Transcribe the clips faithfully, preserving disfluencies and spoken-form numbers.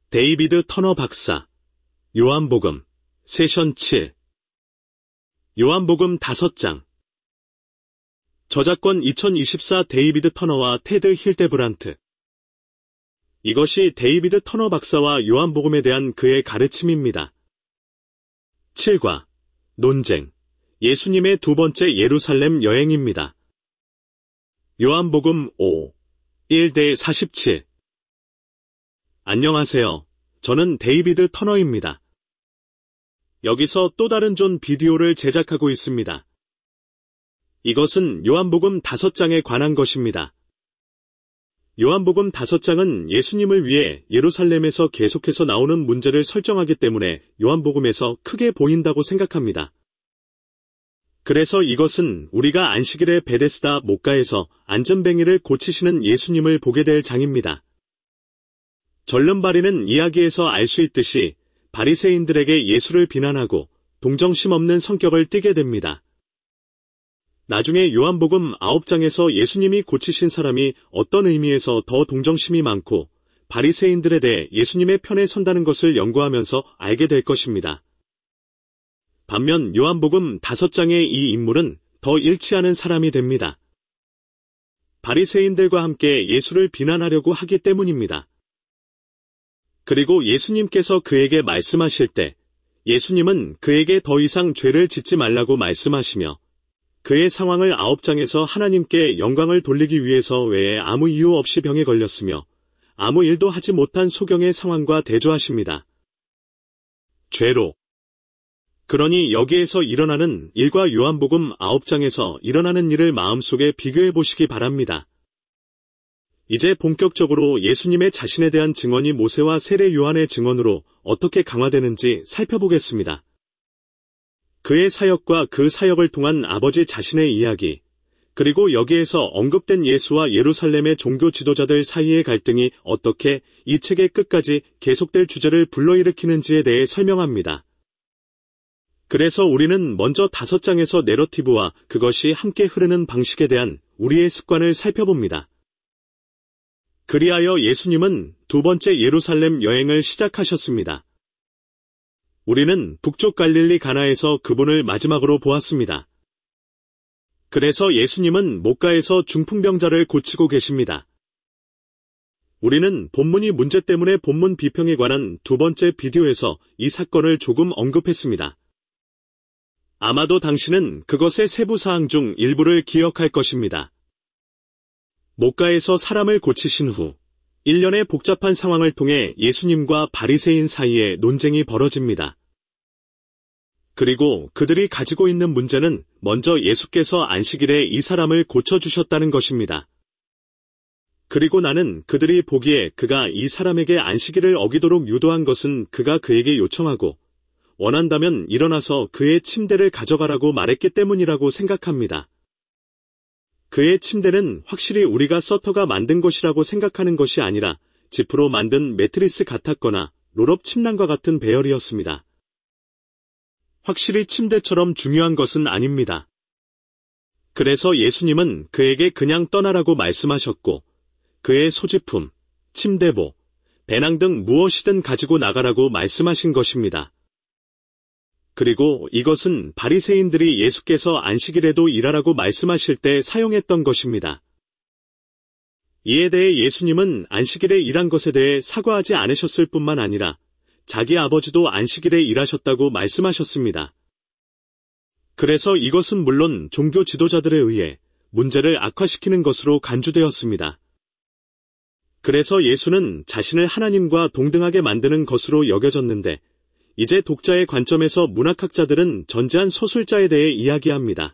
데이비드 터너 박사, 요한복음, 세션 칠. 요한복음 다섯 장. 저작권 이천이십사 데이비드 터너와 테드 힐데브란트. 이것이 데이비드 터너 박사와 요한복음에 대한 그의 가르침입니다. 칠과 논쟁, 예수님의 두 번째 예루살렘 여행입니다. 요한복음 오, 일 대 사십칠. 안녕하세요. 저는 데이비드 터너입니다. 여기서 또 다른 존 비디오를 제작하고 있습니다. 이것은 요한복음 다섯 장에 관한 것입니다. 요한복음 다섯 장은 예수님을 위해 예루살렘에서 계속해서 나오는 문제를 설정하기 때문에 요한복음에서 크게 보인다고 생각합니다. 그래서 이것은 우리가 안식일의 베데스다 목가에서 안전뱅이를 고치시는 예수님을 보게 될 장입니다. 절름발이는 이야기에서 알 수 있듯이 바리새인들에게 예수를 비난하고 동정심 없는 성격을 띠게 됩니다. 나중에 요한복음 아홉 장에서 예수님이 고치신 사람이 어떤 의미에서 더 동정심이 많고 바리새인들에 대해 예수님의 편에 선다는 것을 연구하면서 알게 될 것입니다. 반면 요한복음 다섯 장의 이 인물은 더 일치하는 사람이 됩니다. 바리새인들과 함께 예수를 비난하려고 하기 때문입니다. 그리고 예수님께서 그에게 말씀하실 때 예수님은 그에게 더 이상 죄를 짓지 말라고 말씀하시며 그의 상황을 아홉 장에서 하나님께 영광을 돌리기 위해서 외에 아무 이유 없이 병에 걸렸으며 아무 일도 하지 못한 소경의 상황과 대조하십니다. 죄로. 그러니 여기에서 일어나는 일과 요한복음 아홉 장에서 일어나는 일을 마음속에 비교해 보시기 바랍니다. 이제 본격적으로 예수님의 자신에 대한 증언이 모세와 세례 요한의 증언으로 어떻게 강화되는지 살펴보겠습니다. 그의 사역과 그 사역을 통한 아버지 자신의 이야기, 그리고 여기에서 언급된 예수와 예루살렘의 종교 지도자들 사이의 갈등이 어떻게 이 책의 끝까지 계속될 주제를 불러일으키는지에 대해 설명합니다. 그래서 우리는 먼저 다섯 장에서 내러티브와 그것이 함께 흐르는 방식에 대한 우리의 습관을 살펴봅니다. 그리하여 예수님은 두 번째 예루살렘 여행을 시작하셨습니다. 우리는 북쪽 갈릴리 가나에서 그분을 마지막으로 보았습니다. 그래서 예수님은 목가에서 중풍병자를 고치고 계십니다. 우리는 본문이 문제 때문에 본문 비평에 관한 두 번째 비디오에서 이 사건을 조금 언급했습니다. 아마도 당신은 그것의 세부 사항 중 일부를 기억할 것입니다. 목가에서 사람을 고치신 후 일련의 복잡한 상황을 통해 예수님과 바리새인 사이에 논쟁이 벌어집니다. 그리고 그들이 가지고 있는 문제는 먼저 예수께서 안식일에 이 사람을 고쳐주셨다는 것입니다. 그리고 나는 그들이 보기에 그가 이 사람에게 안식일을 어기도록 유도한 것은 그가 그에게 요청하고 원한다면 일어나서 그의 침대를 가져가라고 말했기 때문이라고 생각합니다. 그의 침대는 확실히 우리가 서터가 만든 것이라고 생각하는 것이 아니라 지프로 만든 매트리스 같았거나 롤업 침낭과 같은 배열이었습니다. 확실히 침대처럼 중요한 것은 아닙니다. 그래서 예수님은 그에게 그냥 떠나라고 말씀하셨고 그의 소지품, 침대보, 배낭 등 무엇이든 가지고 나가라고 말씀하신 것입니다. 그리고 이것은 바리새인들이 예수께서 안식일에도 일하라고 말씀하실 때 사용했던 것입니다. 이에 대해 예수님은 안식일에 일한 것에 대해 사과하지 않으셨을 뿐만 아니라 자기 아버지도 안식일에 일하셨다고 말씀하셨습니다. 그래서 이것은 물론 종교 지도자들에 의해 문제를 악화시키는 것으로 간주되었습니다. 그래서 예수는 자신을 하나님과 동등하게 만드는 것으로 여겨졌는데 이제 독자의 관점에서 문학학자들은 전제한 서술자에 대해 이야기합니다.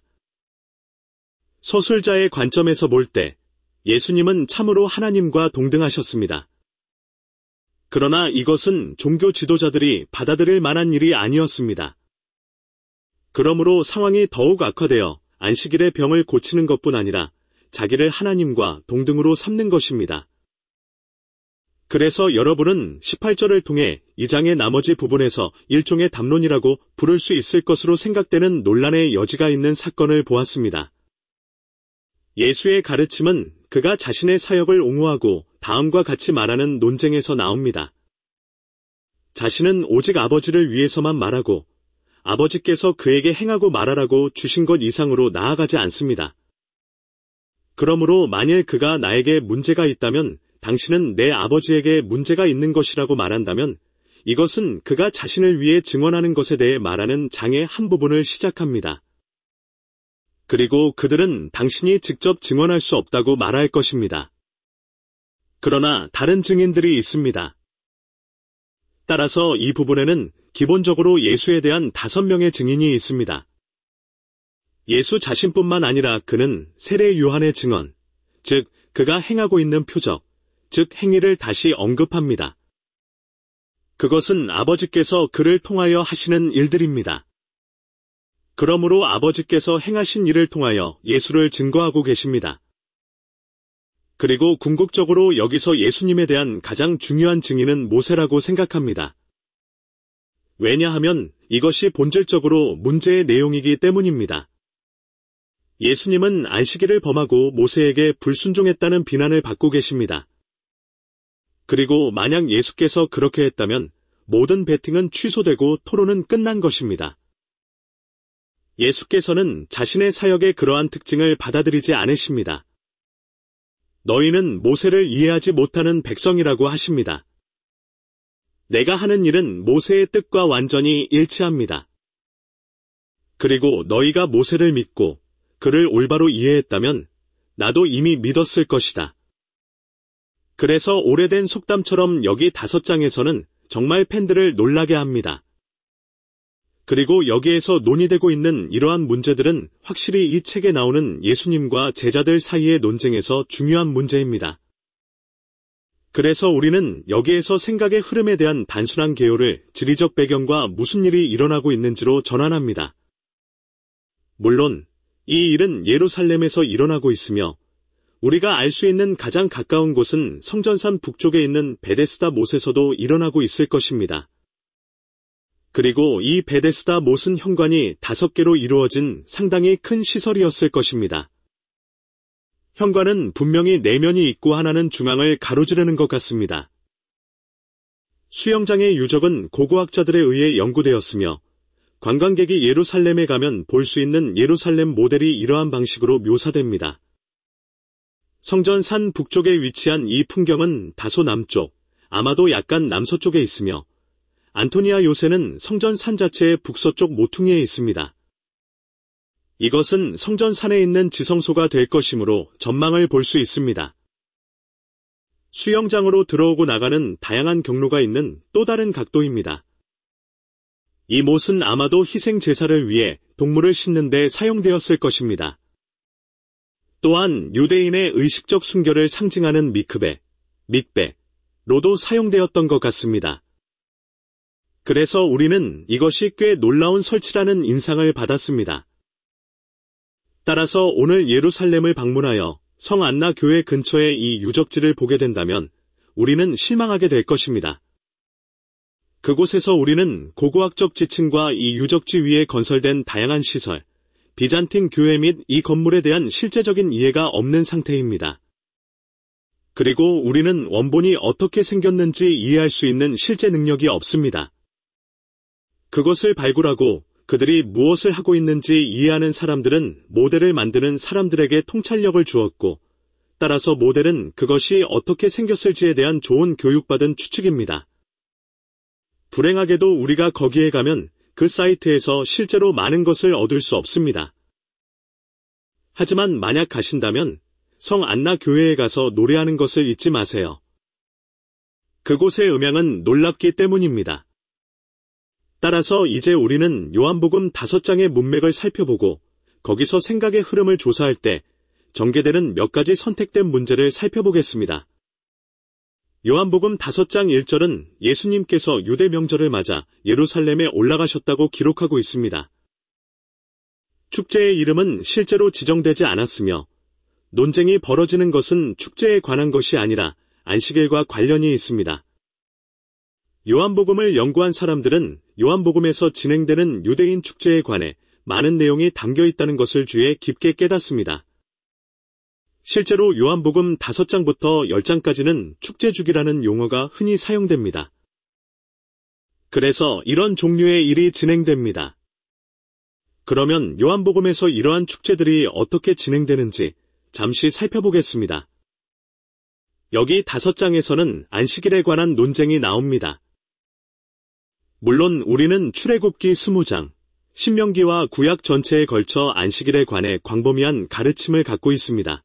서술자의 관점에서 볼 때 예수님은 참으로 하나님과 동등하셨습니다. 그러나 이것은 종교 지도자들이 받아들일 만한 일이 아니었습니다. 그러므로 상황이 더욱 악화되어 안식일의 병을 고치는 것뿐 아니라 자기를 하나님과 동등으로 삼는 것입니다. 그래서 여러분은 십팔 절을 통해 이 장의 나머지 부분에서 일종의 담론이라고 부를 수 있을 것으로 생각되는 논란의 여지가 있는 사건을 보았습니다. 예수의 가르침은 그가 자신의 사역을 옹호하고 다음과 같이 말하는 논쟁에서 나옵니다. 자신은 오직 아버지를 위해서만 말하고 아버지께서 그에게 행하고 말하라고 주신 것 이상으로 나아가지 않습니다. 그러므로 만일 그가 나에게 문제가 있다면 당신은 내 아버지에게 문제가 있는 것이라고 말한다면 이것은 그가 자신을 위해 증언하는 것에 대해 말하는 장의 한 부분을 시작합니다. 그리고 그들은 당신이 직접 증언할 수 없다고 말할 것입니다. 그러나 다른 증인들이 있습니다. 따라서 이 부분에는 기본적으로 예수에 대한 다섯 명의 증인이 있습니다. 예수 자신뿐만 아니라 그는 세례 요한의 증언, 즉 그가 행하고 있는 표적, 즉 행위를 다시 언급합니다. 그것은 아버지께서 그를 통하여 하시는 일들입니다. 그러므로 아버지께서 행하신 일을 통하여 예수를 증거하고 계십니다. 그리고 궁극적으로 여기서 예수님에 대한 가장 중요한 증인은 모세라고 생각합니다. 왜냐하면 이것이 본질적으로 문제의 내용이기 때문입니다. 예수님은 안식일을 범하고 모세에게 불순종했다는 비난을 받고 계십니다. 그리고 만약 예수께서 그렇게 했다면 모든 배팅은 취소되고 토론은 끝난 것입니다. 예수께서는 자신의 사역의 그러한 특징을 받아들이지 않으십니다. 너희는 모세를 이해하지 못하는 백성이라고 하십니다. 내가 하는 일은 모세의 뜻과 완전히 일치합니다. 그리고 너희가 모세를 믿고 그를 올바로 이해했다면 나도 이미 믿었을 것이다. 그래서 오래된 속담처럼 여기 다섯 장에서는 정말 팬들을 놀라게 합니다. 그리고 여기에서 논의되고 있는 이러한 문제들은 확실히 이 책에 나오는 예수님과 제자들 사이의 논쟁에서 중요한 문제입니다. 그래서 우리는 여기에서 생각의 흐름에 대한 단순한 개요를 지리적 배경과 무슨 일이 일어나고 있는지로 전환합니다. 물론 이 일은 예루살렘에서 일어나고 있으며 우리가 알 수 있는 가장 가까운 곳은 성전산 북쪽에 있는 베데스다 못에서도 일어나고 있을 것입니다. 그리고 이 베데스다 못은 현관이 다섯 개로 이루어진 상당히 큰 시설이었을 것입니다. 현관은 분명히 네 면이 있고 하나는 중앙을 가로지르는 것 같습니다. 수영장의 유적은 고고학자들에 의해 연구되었으며 관광객이 예루살렘에 가면 볼 수 있는 예루살렘 모델이 이러한 방식으로 묘사됩니다. 성전 산 북쪽에 위치한 이 풍경은 다소 남쪽, 아마도 약간 남서쪽에 있으며 안토니아 요새는 성전 산 자체의 북서쪽 모퉁이에 있습니다. 이것은 성전 산에 있는 지성소가 될 것이므로 전망을 볼 수 있습니다. 수영장으로 들어오고 나가는 다양한 경로가 있는 또 다른 각도입니다. 이 못은 아마도 희생 제사를 위해 동물을 싣는 데 사용되었을 것입니다. 또한 유대인의 의식적 순결을 상징하는 미크베, mik베로도 사용되었던 것 같습니다. 그래서 우리는 이것이 꽤 놀라운 설치라는 인상을 받았습니다. 따라서 오늘 예루살렘을 방문하여 성 안나 교회 근처의 이 유적지를 보게 된다면 우리는 실망하게 될 것입니다. 그곳에서 우리는 고고학적 지층과 이 유적지 위에 건설된 다양한 시설, 비잔틴 교회 및 이 건물에 대한 실제적인 이해가 없는 상태입니다. 그리고 우리는 원본이 어떻게 생겼는지 이해할 수 있는 실제 능력이 없습니다. 그것을 발굴하고 그들이 무엇을 하고 있는지 이해하는 사람들은 모델을 만드는 사람들에게 통찰력을 주었고, 따라서 모델은 그것이 어떻게 생겼을지에 대한 좋은 교육받은 추측입니다. 불행하게도 우리가 거기에 가면 그 사이트에서 실제로 많은 것을 얻을 수 없습니다. 하지만 만약 가신다면 성 안나 교회에 가서 노래하는 것을 잊지 마세요. 그곳의 음향은 놀랍기 때문입니다. 따라서 이제 우리는 요한복음 다섯 장의 문맥을 살펴보고 거기서 생각의 흐름을 조사할 때 전개되는 몇 가지 선택된 문제를 살펴보겠습니다. 요한복음 다섯 장 일 절은 예수님께서 유대 명절을 맞아 예루살렘에 올라가셨다고 기록하고 있습니다. 축제의 이름은 실제로 지정되지 않았으며 논쟁이 벌어지는 것은 축제에 관한 것이 아니라 안식일과 관련이 있습니다. 요한복음을 연구한 사람들은 요한복음에서 진행되는 유대인 축제에 관해 많은 내용이 담겨 있다는 것을 주에 깊게 깨닫습니다. 실제로 요한복음 다섯 장부터 열 장까지는 축제주기라는 용어가 흔히 사용됩니다. 그래서 이런 종류의 일이 진행됩니다. 그러면 요한복음에서 이러한 축제들이 어떻게 진행되는지 잠시 살펴보겠습니다. 여기 다섯 장에서는 안식일에 관한 논쟁이 나옵니다. 물론 우리는 출애굽기 스무 장, 신명기와 구약 전체에 걸쳐 안식일에 관해 광범위한 가르침을 갖고 있습니다.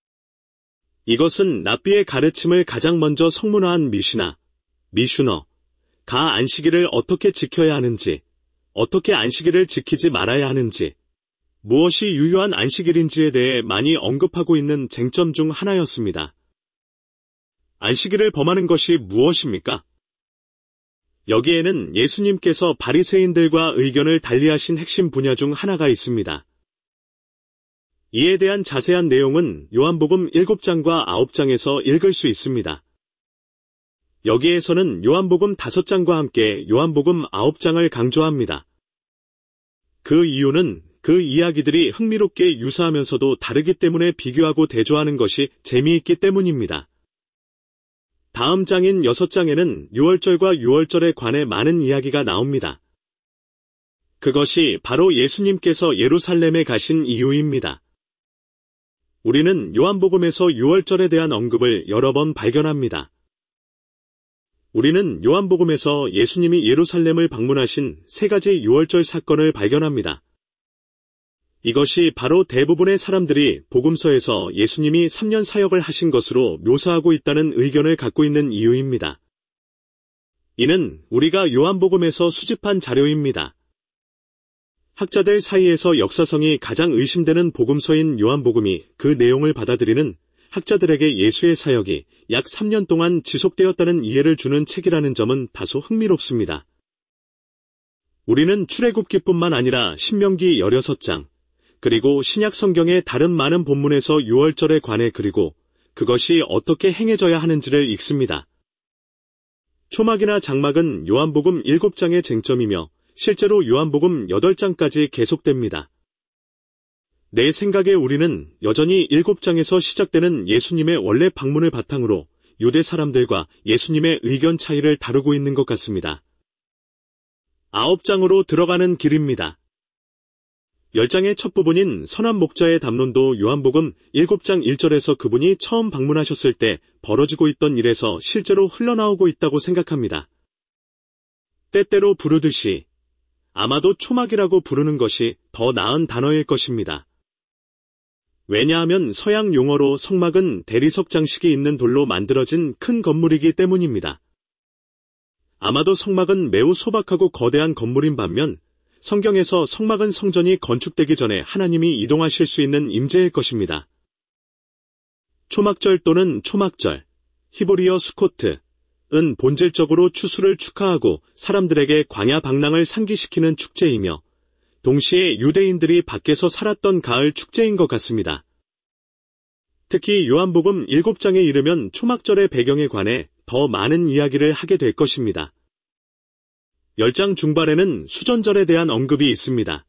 이것은 랍비의 가르침을 가장 먼저 성문화한 미시나, 미슈너, 가 안식일을 어떻게 지켜야 하는지, 어떻게 안식일을 지키지 말아야 하는지, 무엇이 유효한 안식일인지에 대해 많이 언급하고 있는 쟁점 중 하나였습니다. 안식일을 범하는 것이 무엇입니까? 여기에는 예수님께서 바리새인들과 의견을 달리하신 핵심 분야 중 하나가 있습니다. 이에 대한 자세한 내용은 요한복음 일곱 장과 아홉 장에서 읽을 수 있습니다. 여기에서는 요한복음 다섯 장과 함께 요한복음 아홉 장을 강조합니다. 그 이유는 그 이야기들이 흥미롭게 유사하면서도 다르기 때문에 비교하고 대조하는 것이 재미있기 때문입니다. 다음 장인 여섯 장에는 유월절과 유월절에 관해 많은 이야기가 나옵니다. 그것이 바로 예수님께서 예루살렘에 가신 이유입니다. 우리는 요한복음에서 유월절에 대한 언급을 여러 번 발견합니다. 우리는 요한복음에서 예수님이 예루살렘을 방문하신 세 가지 유월절 사건을 발견합니다. 이것이 바로 대부분의 사람들이 복음서에서 예수님이 삼 년 사역을 하신 것으로 묘사하고 있다는 의견을 갖고 있는 이유입니다. 이는 우리가 요한복음에서 수집한 자료입니다. 학자들 사이에서 역사성이 가장 의심되는 복음서인 요한복음이 그 내용을 받아들이는 학자들에게 예수의 사역이 약 삼 년 동안 지속되었다는 이해를 주는 책이라는 점은 다소 흥미롭습니다. 우리는 출애굽기뿐만 아니라 신명기 십육 장, 그리고 신약 성경의 다른 많은 본문에서 유월절에 관해 그리고 그것이 어떻게 행해져야 하는지를 읽습니다. 초막이나 장막은 요한복음 일곱 장의 쟁점이며 실제로 요한복음 여덟 장까지 계속됩니다. 내 생각에 우리는 여전히 일곱 장에서 시작되는 예수님의 원래 방문을 바탕으로 유대 사람들과 예수님의 의견 차이를 다루고 있는 것 같습니다. 아홉 장으로 들어가는 길입니다. 열 장의 첫 부분인 선한 목자의 담론도 요한복음 일곱 장 일 절에서 그분이 처음 방문하셨을 때 벌어지고 있던 일에서 실제로 흘러나오고 있다고 생각합니다. 때때로 부르듯이 아마도 초막이라고 부르는 것이 더 나은 단어일 것입니다. 왜냐하면 서양 용어로 성막은 대리석 장식이 있는 돌로 만들어진 큰 건물이기 때문입니다. 아마도 성막은 매우 소박하고 거대한 건물인 반면 성경에서 성막은 성전이 건축되기 전에 하나님이 이동하실 수 있는 임재일 것입니다. 초막절 또는 초막절, 히브리어 수코트, 은 본질적으로 추수를 축하하고 사람들에게 광야 방랑을 상기시키는 축제이며 동시에 유대인들이 밖에서 살았던 가을 축제인 것 같습니다. 특히 요한복음 일곱 장에 이르면 초막절의 배경에 관해 더 많은 이야기를 하게 될 것입니다. 열 장 중반에는 수전절에 대한 언급이 있습니다.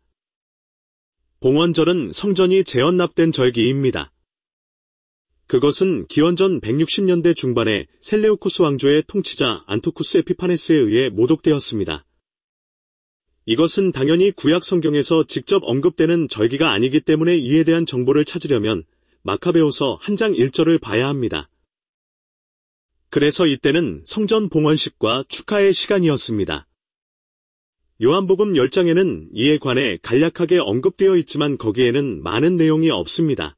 봉헌절은 성전이 재헌납된 절기입니다. 그것은 기원전 백육십 년대 중반에 셀레우코스 왕조의 통치자 안토쿠스 에피파네스에 의해 모독되었습니다. 이것은 당연히 구약 성경에서 직접 언급되는 절기가 아니기 때문에 이에 대한 정보를 찾으려면 마카베오서 한 장 일 절을 봐야 합니다. 그래서 이때는 성전 봉헌식과 축하의 시간이었습니다. 요한복음 열 장에는 이에 관해 간략하게 언급되어 있지만 거기에는 많은 내용이 없습니다.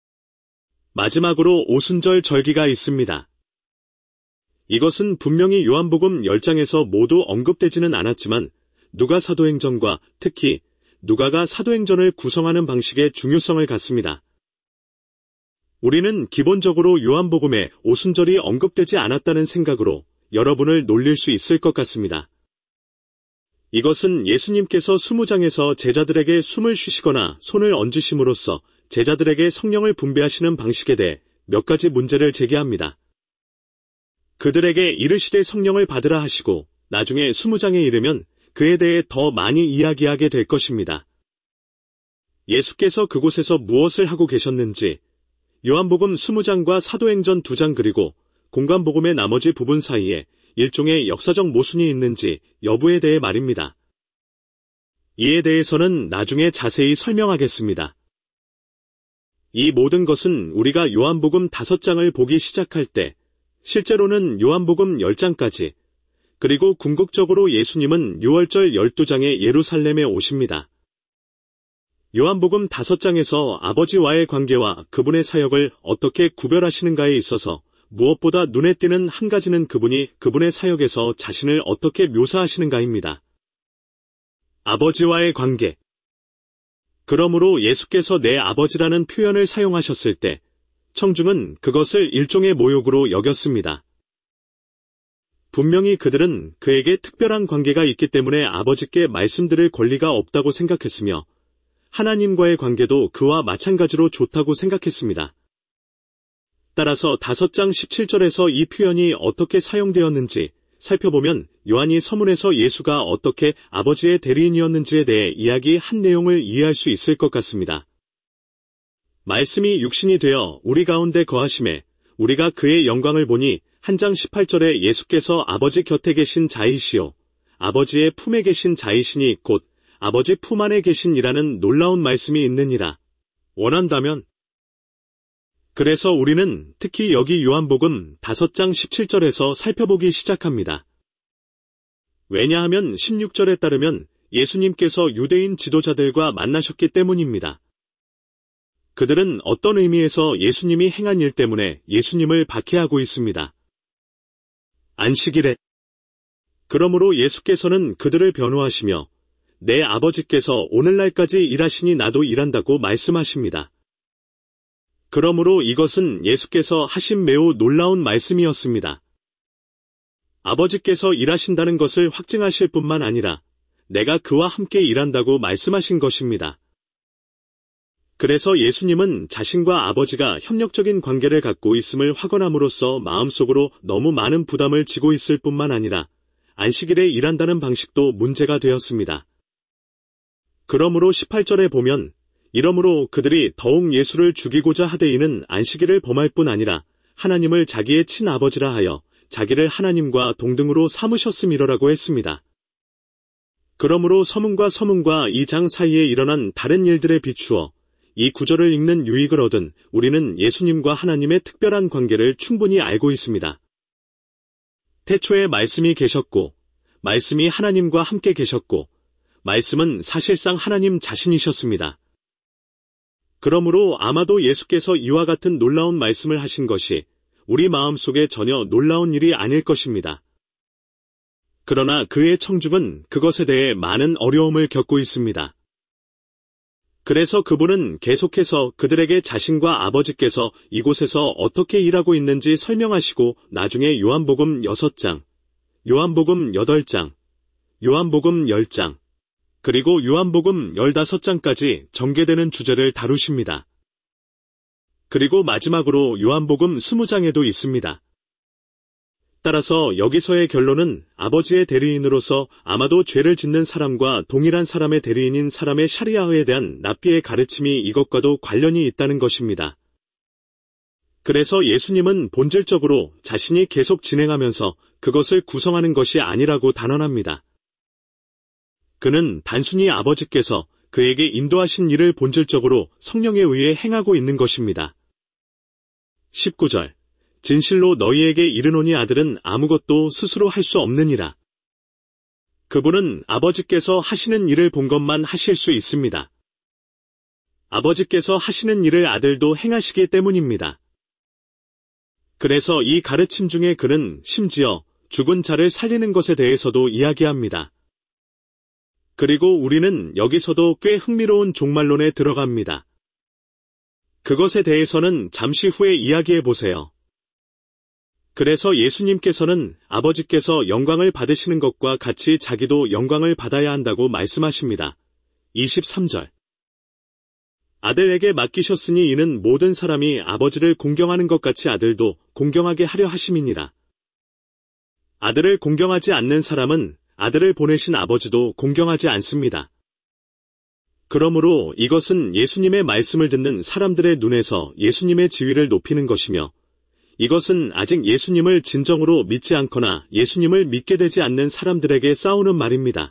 마지막으로 오순절 절기가 있습니다. 이것은 분명히 요한복음 열 장에서 모두 언급되지는 않았지만 누가 사도행전과 특히 누가가 사도행전을 구성하는 방식의 중요성을 갖습니다. 우리는 기본적으로 요한복음에 오순절이 언급되지 않았다는 생각으로 여러분을 놀릴 수 있을 것 같습니다. 이것은 예수님께서 스무 장에서 제자들에게 숨을 쉬시거나 손을 얹으심으로써 제자들에게 성령을 분배하시는 방식에 대해 몇 가지 문제를 제기합니다. 그들에게 이르시되 성령을 받으라 하시고 나중에 스무 장에 이르면 그에 대해 더 많이 이야기하게 될 것입니다. 예수께서 그곳에서 무엇을 하고 계셨는지 요한복음 스무 장과 사도행전 두 장 그리고 공관복음의 나머지 부분 사이에 일종의 역사적 모순이 있는지 여부에 대해 말입니다. 이에 대해서는 나중에 자세히 설명하겠습니다. 이 모든 것은 우리가 요한복음 다섯 장을 보기 시작할 때, 실제로는 요한복음 열 장까지, 그리고 궁극적으로 예수님은 유월절 열두 장에 예루살렘에 오십니다. 요한복음 다섯 장에서 아버지와의 관계와 그분의 사역을 어떻게 구별하시는가에 있어서 무엇보다 눈에 띄는 한 가지는 그분이 그분의 사역에서 자신을 어떻게 묘사하시는가입니다. 아버지와의 관계. 그러므로 예수께서 내 아버지라는 표현을 사용하셨을 때 청중은 그것을 일종의 모욕으로 여겼습니다. 분명히 그들은 그에게 특별한 관계가 있기 때문에 아버지께 말씀드릴 권리가 없다고 생각했으며 하나님과의 관계도 그와 마찬가지로 좋다고 생각했습니다. 따라서 다섯 장 십칠 절에서 이 표현이 어떻게 사용되었는지 살펴보면 요한이 서문에서 예수가 어떻게 아버지의 대리인이었는지에 대해 이야기한 내용을 이해할 수 있을 것 같습니다. 말씀이 육신이 되어 우리 가운데 거하심에 우리가 그의 영광을 보니 한 장 십팔 절에 예수께서 아버지 곁에 계신 자이시오 아버지의 품에 계신 자이시니 곧 아버지 품 안에 계신이라는 놀라운 말씀이 있느니라. 원한다면 그래서 우리는 특히 여기 요한복음 다섯 장 십칠 절에서 살펴보기 시작합니다. 왜냐하면 십육 절에 따르면 예수님께서 유대인 지도자들과 만나셨기 때문입니다. 그들은 어떤 의미에서 예수님이 행한 일 때문에 예수님을 박해하고 있습니다. 안식일에. 그러므로 예수께서는 그들을 변호하시며 내 아버지께서 오늘날까지 일하시니 나도 일한다고 말씀하십니다. 그러므로 이것은 예수께서 하신 매우 놀라운 말씀이었습니다. 아버지께서 일하신다는 것을 확증하실 뿐만 아니라 내가 그와 함께 일한다고 말씀하신 것입니다. 그래서 예수님은 자신과 아버지가 협력적인 관계를 갖고 있음을 확언함으로써 마음속으로 너무 많은 부담을 지고 있을 뿐만 아니라 안식일에 일한다는 방식도 문제가 되었습니다. 그러므로 십팔 절에 보면 이러므로 그들이 더욱 예수를 죽이고자 하되이는 안식일을 범할 뿐 아니라 하나님을 자기의 친아버지라 하여 자기를 하나님과 동등으로 삼으셨음이러라고 했습니다. 그러므로 서문과 서문과 이 장 사이에 일어난 다른 일들에 비추어 이 구절을 읽는 유익을 얻은 우리는 예수님과 하나님의 특별한 관계를 충분히 알고 있습니다. 태초에 말씀이 계셨고 말씀이 하나님과 함께 계셨고 말씀은 사실상 하나님 자신이셨습니다. 그러므로 아마도 예수께서 이와 같은 놀라운 말씀을 하신 것이 우리 마음속에 전혀 놀라운 일이 아닐 것입니다. 그러나 그의 청중은 그것에 대해 많은 어려움을 겪고 있습니다. 그래서 그분은 계속해서 그들에게 자신과 아버지께서 이곳에서 어떻게 일하고 있는지 설명하시고 나중에 요한복음 여섯 장, 요한복음 여덟 장, 요한복음 열 장, 그리고 요한복음 열다섯 장까지 전개되는 주제를 다루십니다. 그리고 마지막으로 요한복음 이십 장에도 있습니다. 따라서 여기서의 결론은 아버지의 대리인으로서 아마도 죄를 짓는 사람과 동일한 사람의 대리인인 사람의 샤리아에 대한 랍비의 가르침이 이것과도 관련이 있다는 것입니다. 그래서 예수님은 본질적으로 자신이 계속 진행하면서 그것을 구성하는 것이 아니라고 단언합니다. 그는 단순히 아버지께서 그에게 인도하신 일을 본질적으로 성령에 의해 행하고 있는 것입니다. 십구 절. 진실로 너희에게 이르노니 아들은 아무것도 스스로 할 수 없느니라. 그분은 아버지께서 하시는 일을 본 것만 하실 수 있습니다. 아버지께서 하시는 일을 아들도 행하시기 때문입니다. 그래서 이 가르침 중에 그는 심지어 죽은 자를 살리는 것에 대해서도 이야기합니다. 그리고 우리는 여기서도 꽤 흥미로운 종말론에 들어갑니다. 그것에 대해서는 잠시 후에 이야기해 보세요. 그래서 예수님께서는 아버지께서 영광을 받으시는 것과 같이 자기도 영광을 받아야 한다고 말씀하십니다. 이십삼 절. 아들에게 맡기셨으니 이는 모든 사람이 아버지를 공경하는 것 같이 아들도 공경하게 하려 하심이니라. 아들을 공경하지 않는 사람은 아들을 보내신 아버지도 공경하지 않습니다. 그러므로 이것은 예수님의 말씀을 듣는 사람들의 눈에서 예수님의 지위를 높이는 것이며 이것은 아직 예수님을 진정으로 믿지 않거나 예수님을 믿게 되지 않는 사람들에게 싸우는 말입니다.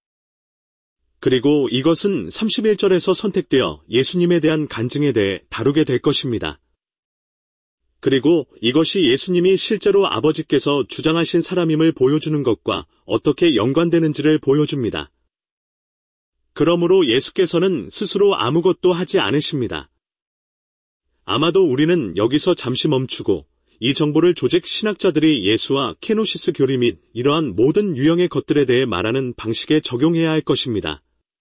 그리고 이것은 삼십일 절에서 선택되어 예수님에 대한 간증에 대해 다루게 될 것입니다. 그리고 이것이 예수님이 실제로 아버지께서 주장하신 사람임을 보여주는 것과 어떻게 연관되는지를 보여줍니다. 그러므로 예수께서는 스스로 아무것도 하지 않으십니다. 아마도 우리는 여기서 잠시 멈추고 이 정보를 조직 신학자들이 예수와 케노시스 교리 및 이러한 모든 유형의 것들에 대해 말하는 방식에 적용해야 할 것입니다.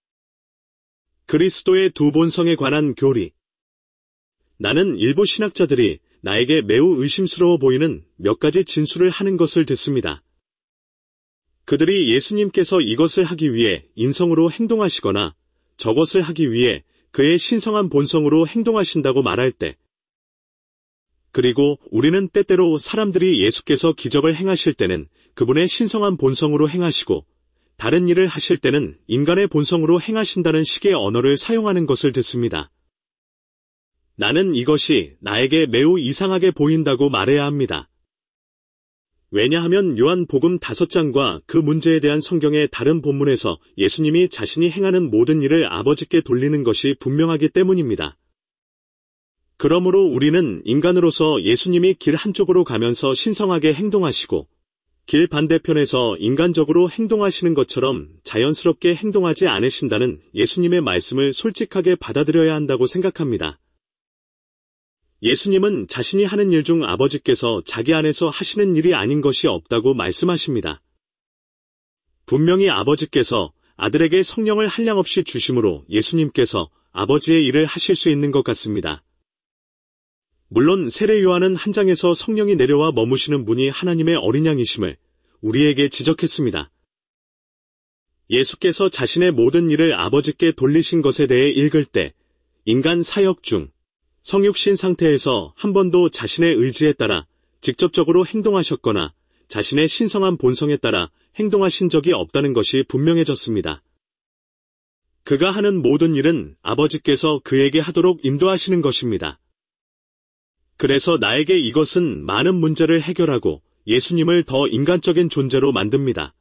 그리스도의 두 본성에 관한 교리. 나는 일부 신학자들이 나에게 매우 의심스러워 보이는 몇 가지 진술을 하는 것을 듣습니다. 그들이 예수님께서 이것을 하기 위해 인성으로 행동하시거나 저것을 하기 위해 그의 신성한 본성으로 행동하신다고 말할 때, 그리고 우리는 때때로 사람들이 예수께서 기적을 행하실 때는 그분의 신성한 본성으로 행하시고 다른 일을 하실 때는 인간의 본성으로 행하신다는 식의 언어를 사용하는 것을 듣습니다. 나는 이것이 나에게 매우 이상하게 보인다고 말해야 합니다. 왜냐하면 요한복음 다섯 장과 그 문제에 대한 성경의 다른 본문에서 예수님이 자신이 행하는 모든 일을 아버지께 돌리는 것이 분명하기 때문입니다. 그러므로 우리는 인간으로서 예수님이 길 한쪽으로 가면서 신성하게 행동하시고 길 반대편에서 인간적으로 행동하시는 것처럼 자연스럽게 행동하지 않으신다는 예수님의 말씀을 솔직하게 받아들여야 한다고 생각합니다. 예수님은 자신이 하는 일 중 아버지께서 자기 안에서 하시는 일이 아닌 것이 없다고 말씀하십니다. 분명히 아버지께서 아들에게 성령을 한량없이 주심으로 예수님께서 아버지의 일을 하실 수 있는 것 같습니다. 물론 세례 요한은 한 장에서 성령이 내려와 머무시는 분이 하나님의 어린 양이심을 우리에게 지적했습니다. 예수께서 자신의 모든 일을 아버지께 돌리신 것에 대해 읽을 때 인간 사역 중 성육신 상태에서 한 번도 자신의 의지에 따라 직접적으로 행동하셨거나 자신의 신성한 본성에 따라 행동하신 적이 없다는 것이 분명해졌습니다. 그가 하는 모든 일은 아버지께서 그에게 하도록 인도하시는 것입니다. 그래서 나에게 이것은 많은 문제를 해결하고 예수님을 더 인간적인 존재로 만듭니다.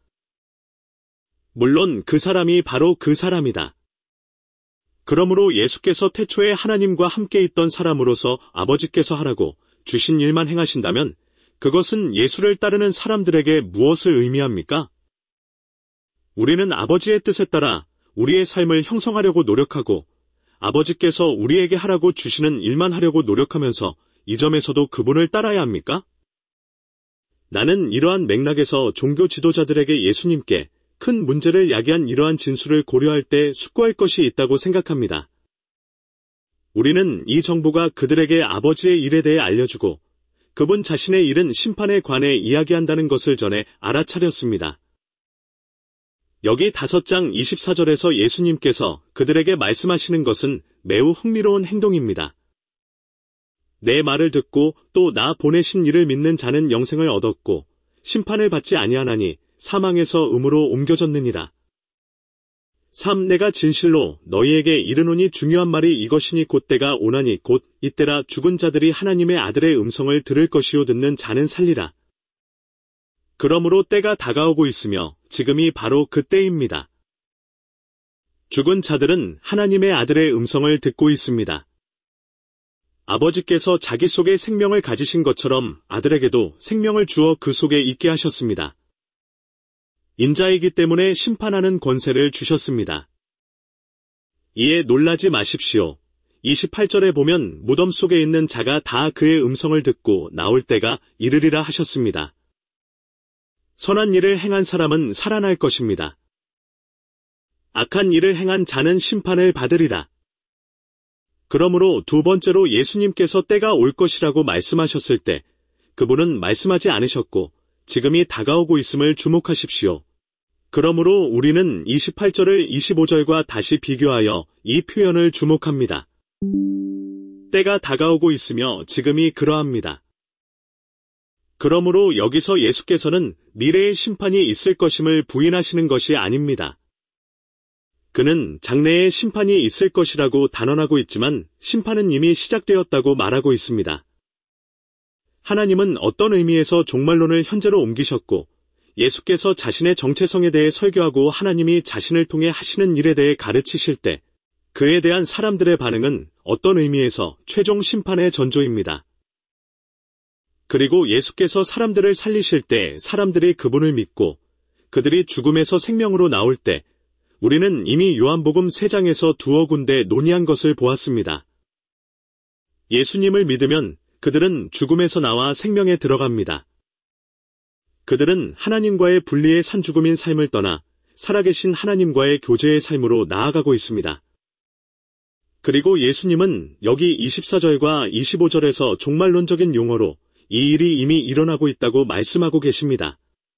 물론 그 사람이 바로 그 사람이다. 그러므로 예수께서 태초에 하나님과 함께 있던 사람으로서 아버지께서 하라고 주신 일만 행하신다면 그것은 예수를 따르는 사람들에게 무엇을 의미합니까? 우리는 아버지의 뜻에 따라 우리의 삶을 형성하려고 노력하고 아버지께서 우리에게 하라고 주시는 일만 하려고 노력하면서 이 점에서도 그분을 따라야 합니까? 나는 이러한 맥락에서 종교 지도자들에게 예수님께 큰 문제를 야기한 이러한 진술을 고려할 때 숙고할 것이 있다고 생각합니다. 우리는 이 정보가 그들에게 아버지의 일에 대해 알려주고 그분 자신의 일은 심판에 관해 이야기한다는 것을 전에 알아차렸습니다. 여기 다섯 장 이십사 절에서 예수님께서 그들에게 말씀하시는 것은 매우 흥미로운 행동입니다. 내 말을 듣고 또 나 보내신 이를 믿는 자는 영생을 얻었고 심판을 받지 아니하나니 사망에서 음으로 옮겨졌느니라. 삼. 내가 진실로 너희에게 이르노니 중요한 말이 이것이니 곧 때가 오나니 곧 이때라 죽은 자들이 하나님의 아들의 음성을 들을 것이요 듣는 자는 살리라. 그러므로 때가 다가오고 있으며 지금이 바로 그때입니다. 죽은 자들은 하나님의 아들의 음성을 듣고 있습니다. 아버지께서 자기 속에 생명을 가지신 것처럼 아들에게도 생명을 주어 그 속에 있게 하셨습니다. 인자이기 때문에 심판하는 권세를 주셨습니다. 이에 놀라지 마십시오. 이십팔 절에 보면 무덤 속에 있는 자가 다 그의 음성을 듣고 나올 때가 이르리라 하셨습니다. 선한 일을 행한 사람은 살아날 것입니다. 악한 일을 행한 자는 심판을 받으리라. 그러므로 두 번째로 예수님께서 때가 올 것이라고 말씀하셨을 때 그분은 말씀하지 않으셨고 지금이 다가오고 있음을 주목하십시오. 그러므로 우리는 이십팔 절을 이십오 절과 다시 비교하여 이 표현을 주목합니다. 때가 다가오고 있으며 지금이 그러합니다. 그러므로 여기서 예수께서는 미래의 심판이 있을 것임을 부인하시는 것이 아닙니다. 그는 장래에 심판이 있을 것이라고 단언하고 있지만 심판은 이미 시작되었다고 말하고 있습니다. 하나님은 어떤 의미에서 종말론을 현재로 옮기셨고 예수께서 자신의 정체성에 대해 설교하고 하나님이 자신을 통해 하시는 일에 대해 가르치실 때 그에 대한 사람들의 반응은 어떤 의미에서 최종 심판의 전조입니다. 그리고 예수께서 사람들을 살리실 때 사람들이 그분을 믿고 그들이 죽음에서 생명으로 나올 때 우리는 이미 요한복음 세 장에서 두어 군데 논의한 것을 보았습니다. 예수님을 믿으면 그들은 죽음에서 나와 생명에 들어갑니다. 그들은 하나님과의 분리의 산죽음인 삶을 떠나 살아계신 하나님과의 교제의 삶으로 나아가고 있습니다. 그리고 예수님은 여기 이십사 절과 이십오 절에서 종말론적인 용어로 이 일이 이미 일어나고 있다고 말씀하고 계십니다.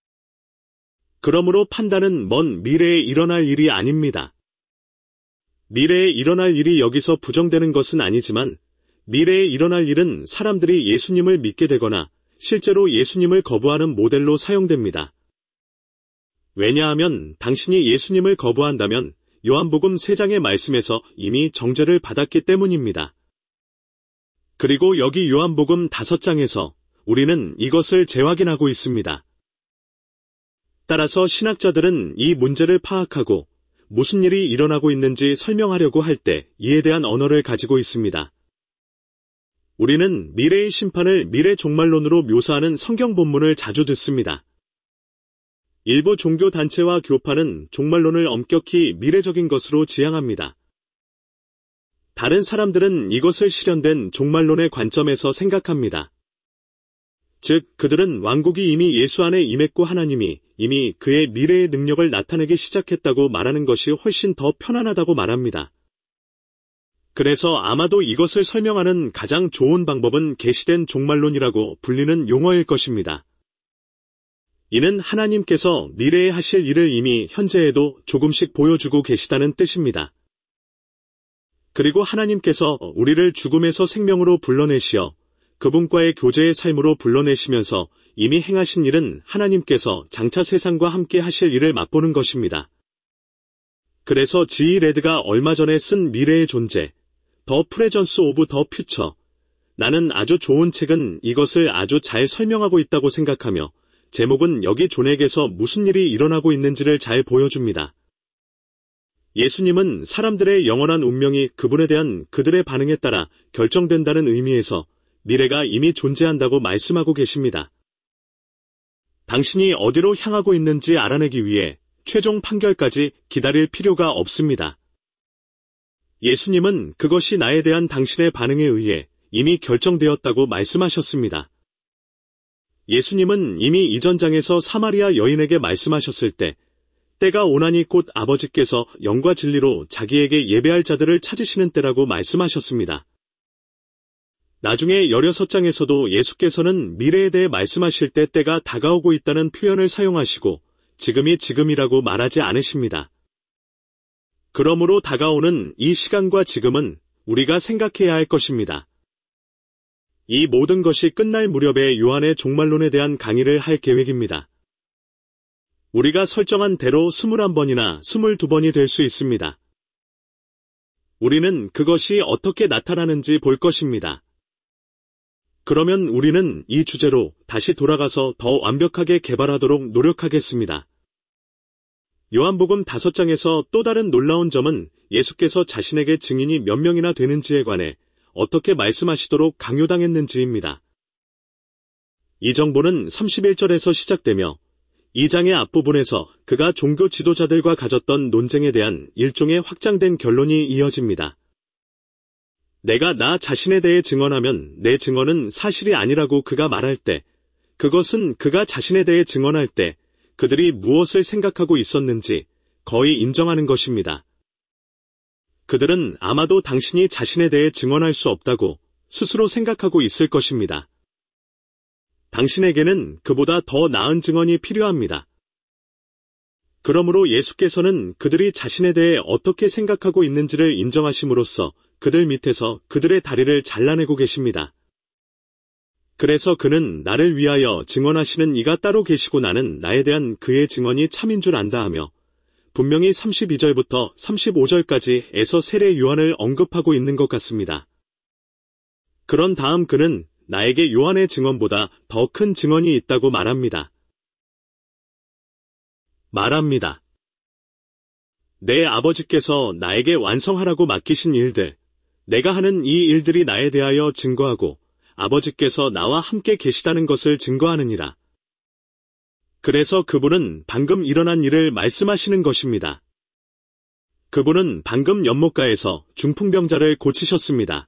그러므로 판단은 먼 미래에 일어날 일이 아닙니다. 미래에 일어날 일이 여기서 부정되는 것은 아니지만 미래에 일어날 일은 사람들이 예수님을 믿게 되거나 실제로 예수님을 거부하는 모델로 사용됩니다. 왜냐하면 당신이 예수님을 거부한다면 요한복음 세 장의 말씀에서 이미 정죄를 받았기 때문입니다. 그리고 여기 요한복음 다섯 장에서 우리는 이것을 재확인하고 있습니다. 따라서 신학자들은 이 문제를 파악하고 무슨 일이 일어나고 있는지 설명하려고 할 때 이에 대한 언어를 가지고 있습니다. 우리는 미래의 심판을 미래 종말론으로 묘사하는 성경 본문을 자주 듣습니다. 일부 종교 단체와 교파는 종말론을 엄격히 미래적인 것으로 지향합니다. 다른 사람들은 이것을 실현된 종말론의 관점에서 생각합니다. 즉, 그들은 왕국이 이미 예수 안에 임했고 하나님이 이미 그의 미래의 능력을 나타내기 시작했다고 말하는 것이 훨씬 더 편안하다고 말합니다. 그래서 아마도 이것을 설명하는 가장 좋은 방법은 계시된 종말론이라고 불리는 용어일 것입니다. 이는 하나님께서 미래에 하실 일을 이미 현재에도 조금씩 보여주고 계시다는 뜻입니다. 그리고 하나님께서 우리를 죽음에서 생명으로 불러내시어 그분과의 교제의 삶으로 불러내시면서 이미 행하신 일은 하나님께서 장차 세상과 함께 하실 일을 맛보는 것입니다. 그래서 지이 레드가 얼마 전에 쓴 미래의 존재, 더 프레전스 오브 더 퓨처, 나는 아주 좋은 책은 이것을 아주 잘 설명하고 있다고 생각하며 제목은 여기 존에게서 무슨 일이 일어나고 있는지를 잘 보여줍니다. 예수님은 사람들의 영원한 운명이 그분에 대한 그들의 반응에 따라 결정된다는 의미에서 미래가 이미 존재한다고 말씀하고 계십니다. 당신이 어디로 향하고 있는지 알아내기 위해 최종 판결까지 기다릴 필요가 없습니다. 예수님은 그것이 나에 대한 당신의 반응에 의해 이미 결정되었다고 말씀하셨습니다. 예수님은 이미 이전 장에서 사마리아 여인에게 말씀하셨을 때 때가 오나니 곧 아버지께서 영과 진리로 자기에게 예배할 자들을 찾으시는 때라고 말씀하셨습니다. 나중에 열여섯 장에서도 예수께서는 미래에 대해 말씀하실 때 때가 다가오고 있다는 표현을 사용하시고 지금이 지금이라고 말하지 않으십니다. 그러므로 다가오는 이 시간과 지금은 우리가 생각해야 할 것입니다. 이 모든 것이 끝날 무렵에 요한의 종말론에 대한 강의를 할 계획입니다. 우리가 설정한 대로 스물한 번이나 스물두 번이 될 수 있습니다. 우리는 그것이 어떻게 나타나는지 볼 것입니다. 그러면 우리는 이 주제로 다시 돌아가서 더 완벽하게 개발하도록 노력하겠습니다. 요한복음 다섯 장에서 또 다른 놀라운 점은 예수께서 자신에게 증인이 몇 명이나 되는지에 관해 어떻게 말씀하시도록 강요당했는지입니다. 이 정보는 삼십일 절에서 시작되며 이 장의 앞부분에서 그가 종교 지도자들과 가졌던 논쟁에 대한 일종의 확장된 결론이 이어집니다. 내가 나 자신에 대해 증언하면 내 증언은 사실이 아니라고 그가 말할 때, 그것은 그가 자신에 대해 증언할 때 그들이 무엇을 생각하고 있었는지 거의 인정하는 것입니다. 그들은 아마도 당신이 자신에 대해 증언할 수 없다고 스스로 생각하고 있을 것입니다. 당신에게는 그보다 더 나은 증언이 필요합니다. 그러므로 예수께서는 그들이 자신에 대해 어떻게 생각하고 있는지를 인정하심으로써 그들 밑에서 그들의 다리를 잘라내고 계십니다. 그래서 그는 나를 위하여 증언하시는 이가 따로 계시고 나는 나에 대한 그의 증언이 참인 줄 안다 하며 분명히 삼십이 절부터 삼십오 절까지 에서 세례 요한을 언급하고 있는 것 같습니다. 그런 다음 그는 나에게 요한의 증언보다 더 큰 증언이 있다고 말합니다. 말합니다. 내 아버지께서 나에게 완성하라고 맡기신 일들, 내가 하는 이 일들이 나에 대하여 증거하고 아버지께서 나와 함께 계시다는 것을 증거하느니라. 그래서 그분은 방금 일어난 일을 말씀하시는 것입니다. 그분은 방금 연못가에서 중풍병자를 고치셨습니다.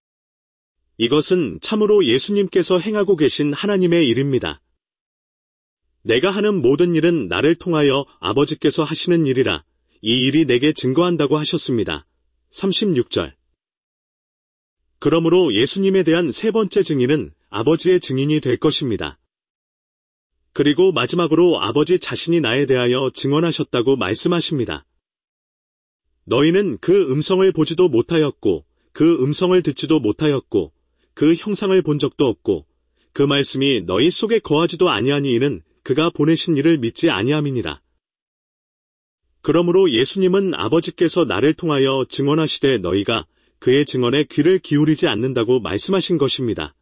이것은 참으로 예수님께서 행하고 계신 하나님의 일입니다. 내가 하는 모든 일은 나를 통하여 아버지께서 하시는 일이라 이 일이 내게 증거한다고 하셨습니다. 삼십육 절. 그러므로 예수님에 대한 세 번째 증인은 아버지의 증인이 될 것입니다. 그리고 마지막으로 아버지 자신이 나에 대하여 증언하셨다고 말씀하십니다. 너희는 그 음성을 보지도 못하였고 그 음성을 듣지도 못하였고 그 형상을 본 적도 없고 그 말씀이 너희 속에 거하지도 아니하니 이는 그가 보내신 이를 믿지 아니함이니라. 그러므로 예수님은 아버지께서 나를 통하여 증언하시되 너희가 그의 증언에 귀를 기울이지 않는다고 말씀하신 것입니다.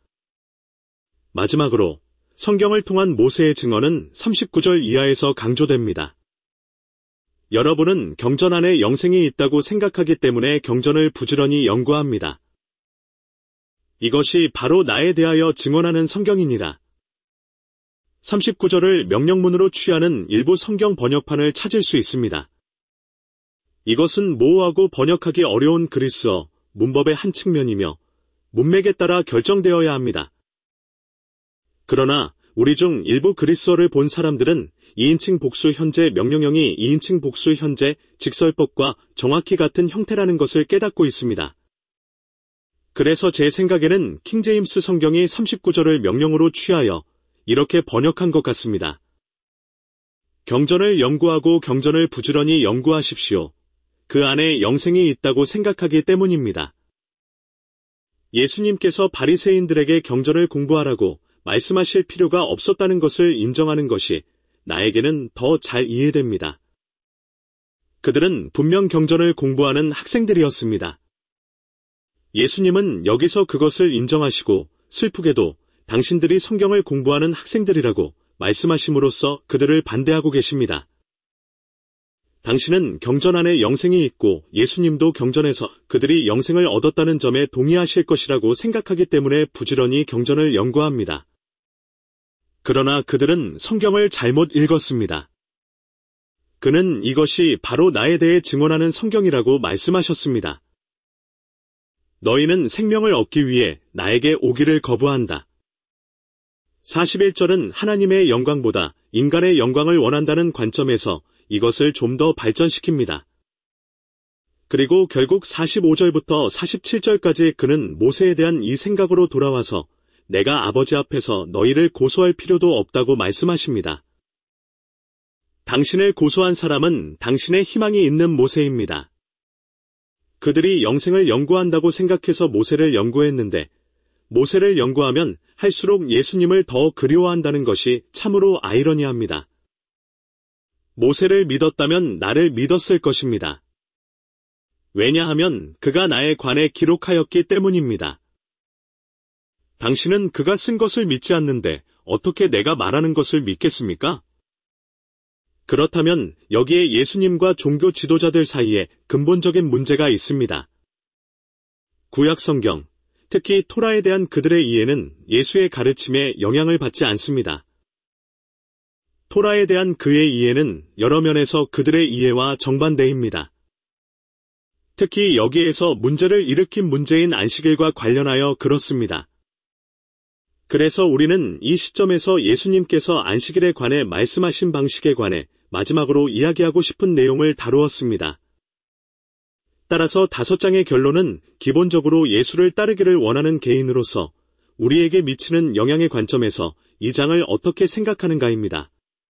마지막으로 성경을 통한 모세의 증언은 삼십구 절 이하에서 강조됩니다. 여러분은 경전 안에 영생이 있다고 생각하기 때문에 경전을 부지런히 연구합니다. 이것이 바로 나에 대하여 증언하는 성경이니라. 삼십구 절을 명령문으로 취하는 일부 성경 번역판을 찾을 수 있습니다. 이것은 모호하고 번역하기 어려운 그리스어, 문법의 한 측면이며 문맥에 따라 결정되어야 합니다. 그러나 우리 중 일부 그리스어를 본 사람들은 이인칭 복수 현재 명령형이 이인칭 복수 현재 직설법과 정확히 같은 형태라는 것을 깨닫고 있습니다. 그래서 제 생각에는 킹제임스 성경이 삼십구 절을 명령으로 취하여 이렇게 번역한 것 같습니다. 경전을 연구하고 경전을 부지런히 연구하십시오. 그 안에 영생이 있다고 생각하기 때문입니다. 예수님께서 바리새인들에게 경전을 공부하라고 말씀하실 필요가 없었다는 것을 인정하는 것이 나에게는 더 잘 이해됩니다. 그들은 분명 경전을 공부하는 학생들이었습니다. 예수님은 여기서 그것을 인정하시고 슬프게도 당신들이 성경을 공부하는 학생들이라고 말씀하심으로써 그들을 반대하고 계십니다. 당신은 경전 안에 영생이 있고 예수님도 경전에서 그들이 영생을 얻었다는 점에 동의하실 것이라고 생각하기 때문에 부지런히 경전을 연구합니다. 그러나 그들은 성경을 잘못 읽었습니다. 그는 이것이 바로 나에 대해 증언하는 성경이라고 말씀하셨습니다. 너희는 생명을 얻기 위해 나에게 오기를 거부한다. 사십일 절은 하나님의 영광보다 인간의 영광을 원한다는 관점에서 이것을 좀 더 발전시킵니다. 그리고 결국 사십오 절부터 사십칠 절까지 그는 모세에 대한 이 생각으로 돌아와서 내가 아버지 앞에서 너희를 고소할 필요도 없다고 말씀하십니다. 당신을 고소한 사람은 당신의 희망이 있는 모세입니다. 그들이 영생을 연구한다고 생각해서 모세를 연구했는데 모세를 연구하면 할수록 예수님을 더 그리워한다는 것이 참으로 아이러니합니다. 모세를 믿었다면 나를 믿었을 것입니다. 왜냐하면 그가 나에 관해 기록하였기 때문입니다. 당신은 그가 쓴 것을 믿지 않는데 어떻게 내가 말하는 것을 믿겠습니까? 그렇다면 여기에 예수님과 종교 지도자들 사이에 근본적인 문제가 있습니다. 구약 성경, 특히 토라에 대한 그들의 이해는 예수의 가르침에 영향을 받지 않습니다. 토라에 대한 그의 이해는 여러 면에서 그들의 이해와 정반대입니다. 특히 여기에서 문제를 일으킨 문제인 안식일과 관련하여 그렇습니다. 그래서 우리는 이 시점에서 예수님께서 안식일에 관해 말씀하신 방식에 관해 마지막으로 이야기하고 싶은 내용을 다루었습니다. 따라서 다섯 장의 결론은 기본적으로 예수를 따르기를 원하는 개인으로서 우리에게 미치는 영향의 관점에서 이 장을 어떻게 생각하는가입니다.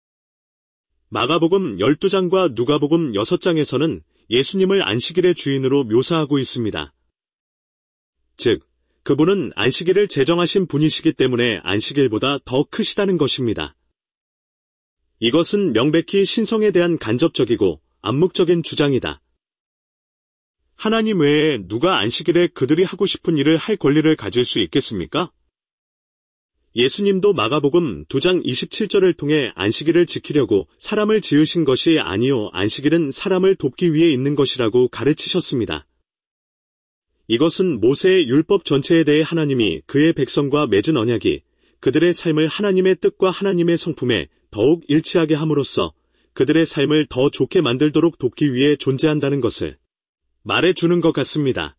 마가복음 열두 장과 누가복음 여섯 장에서는 예수님을 안식일의 주인으로 묘사하고 있습니다. 즉, 그분은 안식일을 제정하신 분이시기 때문에 안식일보다 더 크시다는 것입니다. 이것은 명백히 신성에 대한 간접적이고 암묵적인 주장이다. 하나님 외에 누가 안식일에 그들이 하고 싶은 일을 할 권리를 가질 수 있겠습니까? 예수님도 마가복음 두 장 이십칠 절을 통해 안식일을 지키려고 사람을 지으신 것이 아니요 안식일은 사람을 돕기 위해 있는 것이라고 가르치셨습니다. 이것은 모세의 율법 전체에 대해 하나님이 그의 백성과 맺은 언약이 그들의 삶을 하나님의 뜻과 하나님의 성품에 더욱 일치하게 함으로써 그들의 삶을 더 좋게 만들도록 돕기 위해 존재한다는 것을 말해주는 것 같습니다.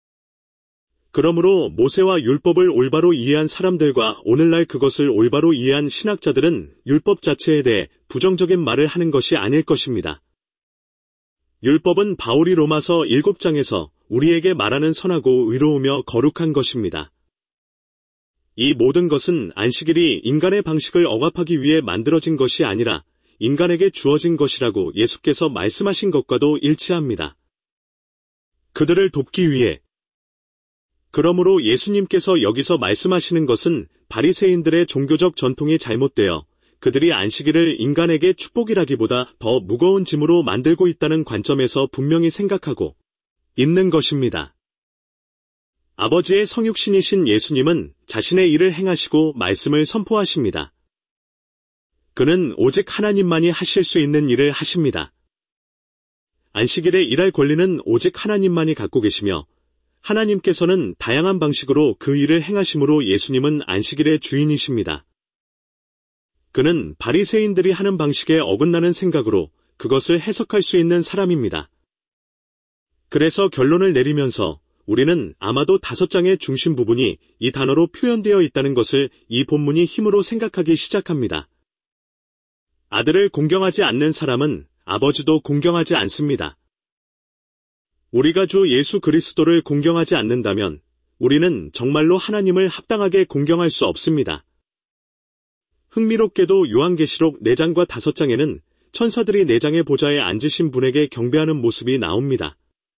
그러므로 모세와 율법을 올바로 이해한 사람들과 오늘날 그것을 올바로 이해한 신학자들은 율법 자체에 대해 부정적인 말을 하는 것이 아닐 것입니다. 율법은 바울이 로마서 일곱 장에서 우리에게 말하는 선하고 의로우며 거룩한 것입니다. 이 모든 것은 안식일이 인간의 방식을 억압하기 위해 만들어진 것이 아니라 인간에게 주어진 것이라고 예수께서 말씀하신 것과도 일치합니다. 그들을 돕기 위해. 그러므로 예수님께서 여기서 말씀하시는 것은 바리새인들의 종교적 전통이 잘못되어 그들이 안식일을 인간에게 축복이라기보다 더 무거운 짐으로 만들고 있다는 관점에서 분명히 생각하고 있는 것입니다. 아버지의 성육신이신 예수님은 자신의 일을 행하시고 말씀을 선포하십니다. 그는 오직 하나님만이 하실 수 있는 일을 하십니다. 안식일에 일할 권리는 오직 하나님만이 갖고 계시며 하나님께서는 다양한 방식으로 그 일을 행하심으로 예수님은 안식일의 주인이십니다. 그는 바리새인들이 하는 방식에 어긋나는 생각으로 그것을 해석할 수 있는 사람입니다. 그래서 결론을 내리면서 우리는 아마도 다섯 장의 중심 부분이 이 단어로 표현되어 있다는 것을 이 본문이 힘으로 생각하기 시작합니다. 아들을 공경하지 않는 사람은 아버지도 공경하지 않습니다. 우리가 주 예수 그리스도를 공경하지 않는다면 우리는 정말로 하나님을 합당하게 공경할 수 없습니다. 흥미롭게도 요한계시록 네 장과 다섯 장에는 천사들이 네 장의 보좌에 앉으신 분에게 경배하는 모습이 나옵니다.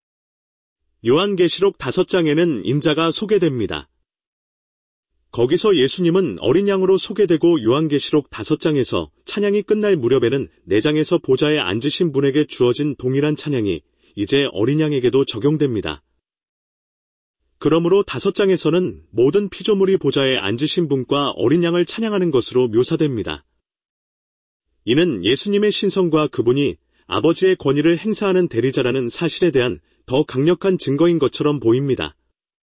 요한계시록 다섯 장에는 인자가 소개됩니다. 거기서 예수님은 어린 양으로 소개되고 요한계시록 다섯 장에서 찬양이 끝날 무렵에는 네 장에서 보좌에 앉으신 분에게 주어진 동일한 찬양이 이제 어린 양에게도 적용됩니다. 그러므로 다섯 장에서는 모든 피조물이 보좌에 앉으신 분과 어린 양을 찬양하는 것으로 묘사됩니다. 이는 예수님의 신성과 그분이 아버지의 권위를 행사하는 대리자라는 사실에 대한 더 강력한 증거인 것처럼 보입니다.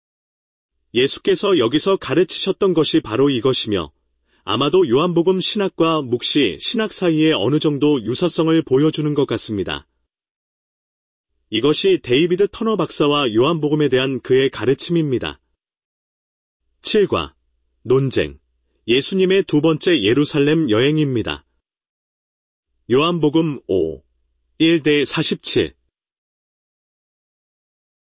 예수께서 여기서 가르치셨던 것이 바로 이것이며 아마도 요한복음 신학과 묵시 신학 사이에 어느 정도 유사성을 보여주는 것 같습니다. 이것이 데이비드 터너 박사와 요한복음에 대한 그의 가르침입니다. 칠과 논쟁, 예수님의 두 번째 예루살렘 여행입니다. 요한복음 오, 일 대 사십칠